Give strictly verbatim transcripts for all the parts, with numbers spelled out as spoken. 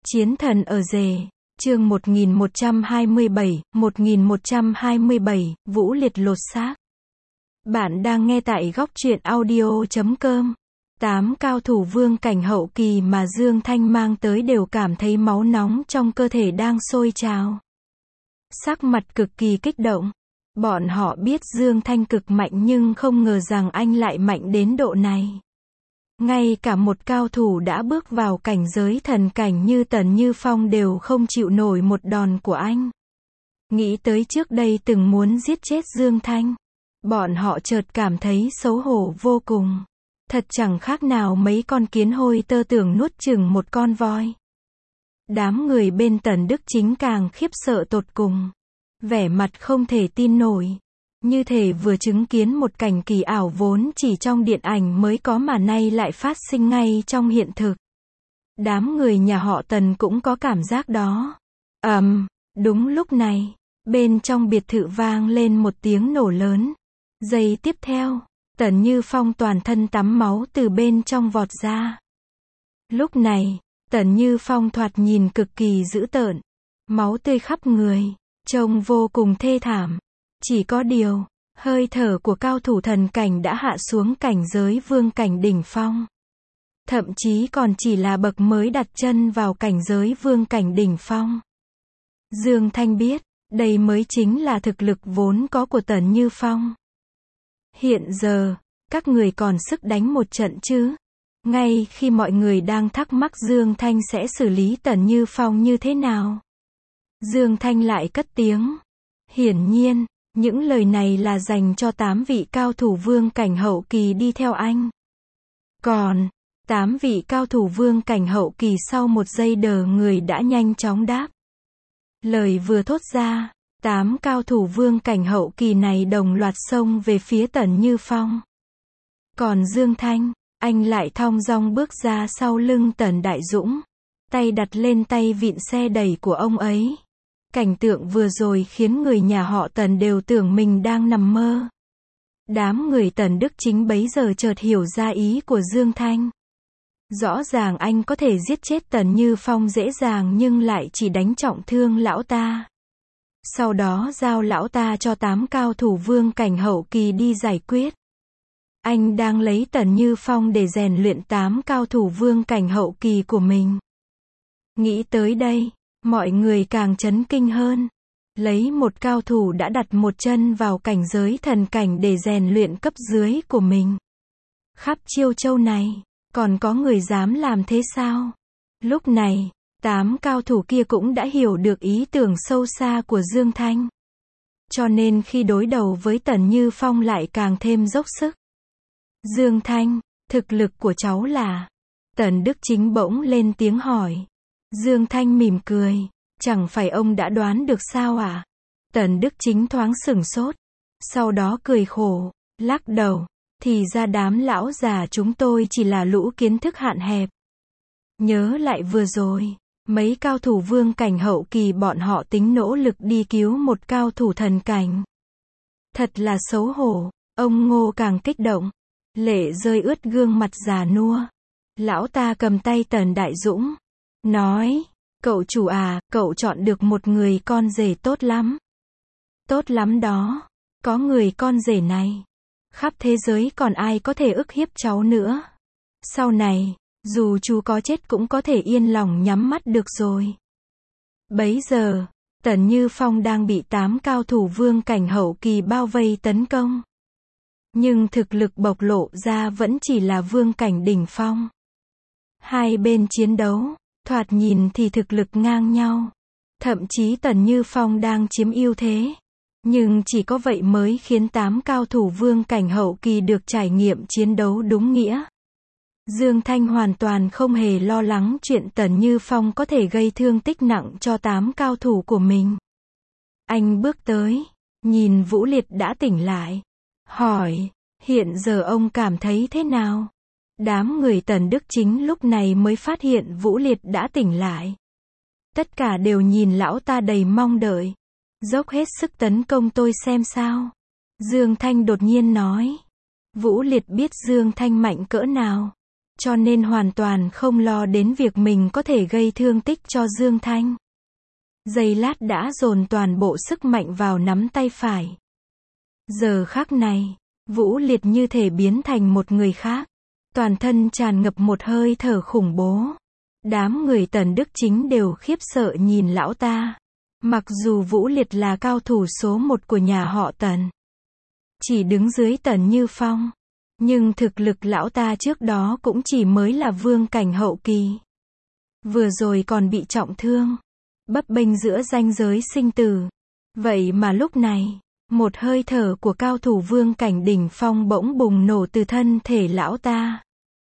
Chiến thần ở rể, chương một nghìn một trăm hai mươi bảy, một nghìn một trăm hai mươi bảy, Vũ Liệt lột xác. Bạn đang nghe tại góc truyện audio chấm com. Tám cao thủ vương cảnh hậu kỳ mà Dương Thanh mang tới đều cảm thấy máu nóng trong cơ thể đang sôi trào. Sắc mặt cực kỳ kích động. Bọn họ biết Dương Thanh cực mạnh nhưng không ngờ rằng anh lại mạnh đến độ này. Ngay cả một cao thủ đã bước vào cảnh giới thần cảnh như Tần Như Phong đều không chịu nổi một đòn của anh. Nghĩ tới trước đây từng muốn giết chết Dương Thanh, bọn họ chợt cảm thấy xấu hổ vô cùng. Thật chẳng khác nào mấy con kiến hôi tơ tưởng nuốt chửng một con voi. Đám người bên Tần Đức Chính càng khiếp sợ tột cùng. Vẻ mặt không thể tin nổi. Như thể vừa chứng kiến một cảnh kỳ ảo vốn chỉ trong điện ảnh mới có mà nay lại phát sinh ngay trong hiện thực. Đám người nhà họ Tần cũng có cảm giác đó. Ầm, um, đúng lúc này, bên trong biệt thự vang lên một tiếng nổ lớn. Giây tiếp theo, Tần Như Phong toàn thân tắm máu từ bên trong vọt ra. Lúc này, Tần Như Phong thoạt nhìn cực kỳ dữ tợn, máu tươi khắp người, trông vô cùng thê thảm. Chỉ có điều, hơi thở của cao thủ thần cảnh đã hạ xuống cảnh giới vương cảnh đỉnh phong. Thậm chí còn chỉ là bậc mới đặt chân vào cảnh giới vương cảnh đỉnh phong. Dương Thanh biết, đây mới chính là thực lực vốn có của Tần Như Phong. Hiện giờ, các người còn sức đánh một trận chứ? Ngay khi mọi người đang thắc mắc Dương Thanh sẽ xử lý Tần Như Phong như thế nào, Dương Thanh lại cất tiếng. Hiển nhiên, những lời này là dành cho tám vị cao thủ vương cảnh hậu kỳ đi theo anh. Còn, tám vị cao thủ vương cảnh hậu kỳ sau một giây đờ người đã nhanh chóng đáp. Lời vừa thốt ra, tám cao thủ vương cảnh hậu kỳ này đồng loạt xông về phía Tần Như Phong. Còn Dương Thanh, anh lại thong dong bước ra sau lưng Tần Đại Dũng, tay đặt lên tay vịn xe đẩy của ông ấy. Cảnh tượng vừa rồi khiến người nhà họ Tần đều tưởng mình đang nằm mơ. Đám người Tần Đức Chính bấy giờ chợt hiểu ra ý của Dương Thanh. Rõ ràng anh có thể giết chết Tần Như Phong dễ dàng nhưng lại chỉ đánh trọng thương lão ta. Sau đó giao lão ta cho tám cao thủ vương cảnh hậu kỳ đi giải quyết. Anh đang lấy Tần Như Phong để rèn luyện tám cao thủ vương cảnh hậu kỳ của mình. Nghĩ tới đây, mọi người càng chấn kinh hơn. Lấy một cao thủ đã đặt một chân vào cảnh giới thần cảnh để rèn luyện cấp dưới của mình. Khắp Chiêu Châu này, còn có người dám làm thế sao? Lúc này, tám cao thủ kia cũng đã hiểu được ý tưởng sâu xa của Dương Thanh. Cho nên khi đối đầu với Tần Như Phong lại càng thêm dốc sức. Dương Thanh, thực lực của cháu là? Tần Đức Chính bỗng lên tiếng hỏi. Dương Thanh mỉm cười. Chẳng phải ông đã đoán được sao à? Tần Đức Chính thoáng sửng sốt. Sau đó cười khổ, lắc đầu. Thì ra đám lão già chúng tôi chỉ là lũ kiến thức hạn hẹp. Nhớ lại vừa rồi, mấy cao thủ vương cảnh hậu kỳ bọn họ tính nỗ lực đi cứu một cao thủ thần cảnh. Thật là xấu hổ. Ông Ngô càng kích động. Lệ rơi ướt gương mặt già nua. Lão ta cầm tay Tần Đại Dũng, nói, cậu chủ à, cậu chọn được một người con rể tốt lắm. Tốt lắm đó, có người con rể này, khắp thế giới còn ai có thể ức hiếp cháu nữa. Sau này, dù chú có chết cũng có thể yên lòng nhắm mắt được rồi. Bấy giờ, Tần Như Phong đang bị tám cao thủ vương cảnh hậu kỳ bao vây tấn công. Nhưng thực lực bộc lộ ra vẫn chỉ là vương cảnh đỉnh phong. Hai bên chiến đấu, thoạt nhìn thì thực lực ngang nhau. Thậm chí Tần Như Phong đang chiếm ưu thế. Nhưng chỉ có vậy mới khiến tám cao thủ vương cảnh hậu kỳ được trải nghiệm chiến đấu đúng nghĩa. Dương Thanh hoàn toàn không hề lo lắng chuyện Tần Như Phong có thể gây thương tích nặng cho tám cao thủ của mình. Anh bước tới, nhìn Vũ Liệt đã tỉnh lại. Hỏi, hiện giờ ông cảm thấy thế nào? Đám người Tần Đức Chính lúc này mới phát hiện Vũ Liệt đã tỉnh lại. Tất cả đều nhìn lão ta đầy mong đợi. Dốc hết sức tấn công tôi xem sao. Dương Thanh đột nhiên nói. Vũ Liệt biết Dương Thanh mạnh cỡ nào. cho nên hoàn toàn không lo đến việc mình có thể gây thương tích cho Dương Thanh. Giây lát đã dồn toàn bộ sức mạnh vào nắm tay phải. Giờ khắc này, Vũ Liệt như thể biến thành một người khác. Toàn thân tràn ngập một hơi thở khủng bố. Đám người Tần Đức Chính đều khiếp sợ nhìn lão ta. Mặc dù Vũ Liệt là cao thủ số một của nhà họ Tần, chỉ đứng dưới Tần Như Phong, nhưng thực lực lão ta trước đó cũng chỉ mới là vương cảnh hậu kỳ. Vừa rồi còn bị trọng thương, bấp bênh giữa ranh giới sinh tử. Vậy mà lúc này, một hơi thở của cao thủ vương cảnh đỉnh phong bỗng bùng nổ từ thân thể lão ta.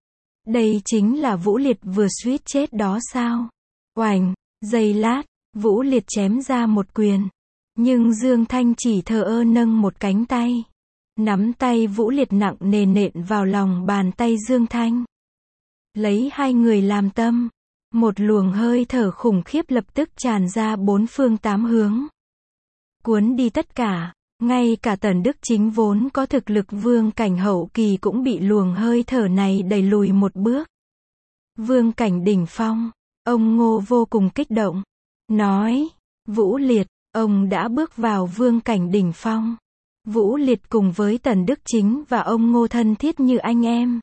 Đây chính là Vũ Liệt vừa suýt chết đó sao? Oành, giây lát, Vũ Liệt chém ra một quyền. Nhưng Dương Thanh chỉ thờ ơ nâng một cánh tay. Nắm tay Vũ Liệt nặng nề nện vào lòng bàn tay Dương Thanh. Lấy hai người làm tâm. Một luồng hơi thở khủng khiếp lập tức tràn ra bốn phương tám hướng. Cuốn đi tất cả. Ngay cả Tần Đức Chính vốn có thực lực vương cảnh hậu kỳ cũng bị luồng hơi thở này đẩy lùi một bước. Vương cảnh đỉnh phong. Ông Ngô vô cùng kích động. Nói, Vũ Liệt, ông đã bước vào vương cảnh đỉnh phong. Vũ Liệt cùng với Tần Đức Chính và ông Ngô thân thiết như anh em.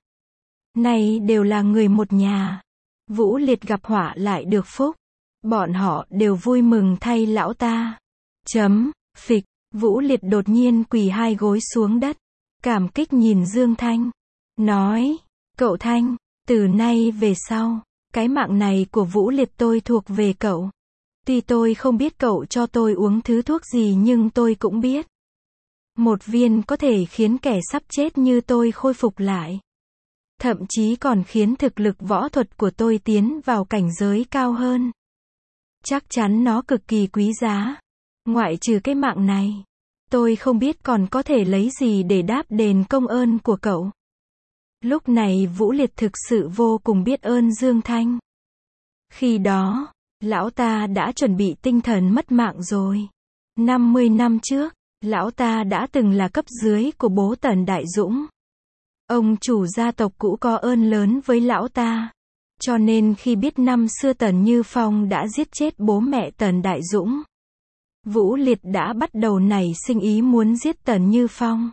Này đều là người một nhà. Vũ Liệt gặp họa lại được phúc. Bọn họ đều vui mừng thay lão ta. Chấm, phịch, Vũ Liệt đột nhiên quỳ hai gối xuống đất. Cảm kích nhìn Dương Thanh. Nói, cậu Thanh, từ nay về sau, cái mạng này của Vũ Liệt tôi thuộc về cậu. Tuy tôi không biết cậu cho tôi uống thứ thuốc gì nhưng tôi cũng biết. Một viên có thể khiến kẻ sắp chết như tôi khôi phục lại. Thậm chí còn khiến thực lực võ thuật của tôi tiến vào cảnh giới cao hơn. Chắc chắn nó cực kỳ quý giá. Ngoại trừ cái mạng này, tôi không biết còn có thể lấy gì để đáp đền công ơn của cậu. Lúc này Vũ Liệt thực sự vô cùng biết ơn Dương Thanh. Khi đó, lão ta đã chuẩn bị tinh thần mất mạng rồi. năm mươi năm trước, lão ta đã từng là cấp dưới của bố Tần Đại Dũng. Ông chủ gia tộc cũ có ơn lớn với lão ta. Cho nên khi biết năm xưa Tần Như Phong đã giết chết bố mẹ Tần Đại Dũng, Vũ Liệt đã bắt đầu nảy sinh ý muốn giết Tần Như Phong.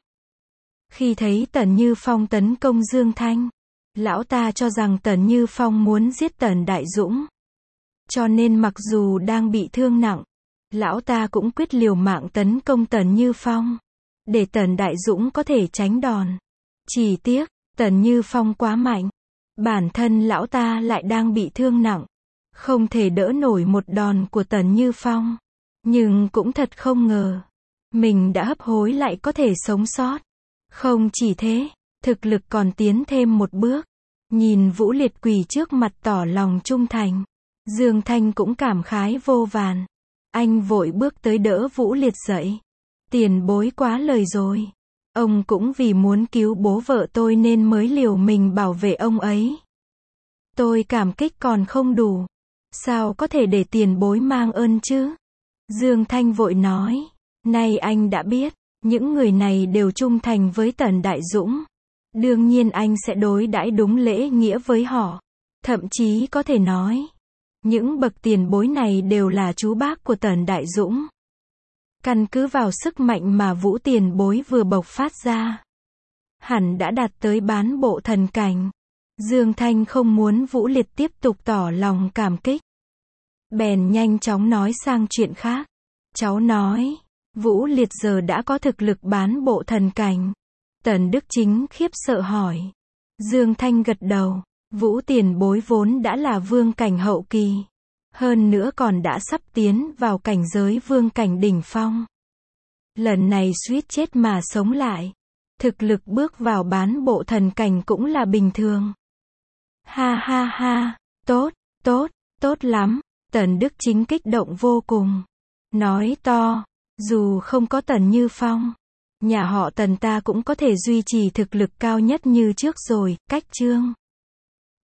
Khi thấy Tần Như Phong tấn công Dương Thanh, lão ta cho rằng Tần Như Phong muốn giết Tần Đại Dũng. Cho nên mặc dù đang bị thương nặng, lão ta cũng quyết liều mạng tấn công Tần Như Phong, để Tần Đại Dũng có thể tránh đòn. Chỉ tiếc, Tần Như Phong quá mạnh. Bản thân lão ta lại đang bị thương nặng, không thể đỡ nổi một đòn của Tần Như Phong. Nhưng cũng thật không ngờ, mình đã hấp hối lại có thể sống sót. Không chỉ thế, thực lực còn tiến thêm một bước. Nhìn Vũ Liệt quỳ trước mặt tỏ lòng trung thành, Dương Thanh cũng cảm khái vô vàn. Anh vội bước tới đỡ Vũ Liệt dậy. Tiền bối quá lời rồi. Ông cũng vì muốn cứu bố vợ tôi nên mới liều mình bảo vệ ông ấy. Tôi cảm kích còn không đủ. Sao có thể để tiền bối mang ơn chứ? Dương Thanh vội nói. Nay anh đã biết, những người này đều trung thành với Tần Đại Dũng. Đương nhiên anh sẽ đối đãi đúng lễ nghĩa với họ. Thậm chí có thể nói, những bậc tiền bối này đều là chú bác của Tần Đại Dũng. Căn cứ vào sức mạnh mà Vũ tiền bối vừa bộc phát ra, hẳn đã đạt tới bán bộ thần cảnh. Dương Thanh không muốn Vũ Liệt tiếp tục tỏ lòng cảm kích, bèn nhanh chóng nói sang chuyện khác. Cháu nói, Vũ Liệt giờ đã có thực lực bán bộ thần cảnh. Tần Đức Chính khiếp sợ hỏi. Dương Thanh gật đầu. Vũ tiền bối vốn đã là vương cảnh hậu kỳ, hơn nữa còn đã sắp tiến vào cảnh giới vương cảnh đỉnh phong. Lần này suýt chết mà sống lại, thực lực bước vào bán bộ thần cảnh cũng là bình thường. Ha ha ha, tốt, tốt, tốt lắm. Tần Đức Chính kích động vô cùng, nói to, dù không có Tần Như Phong, nhà họ Tần ta cũng có thể duy trì thực lực cao nhất như trước rồi. Cách chương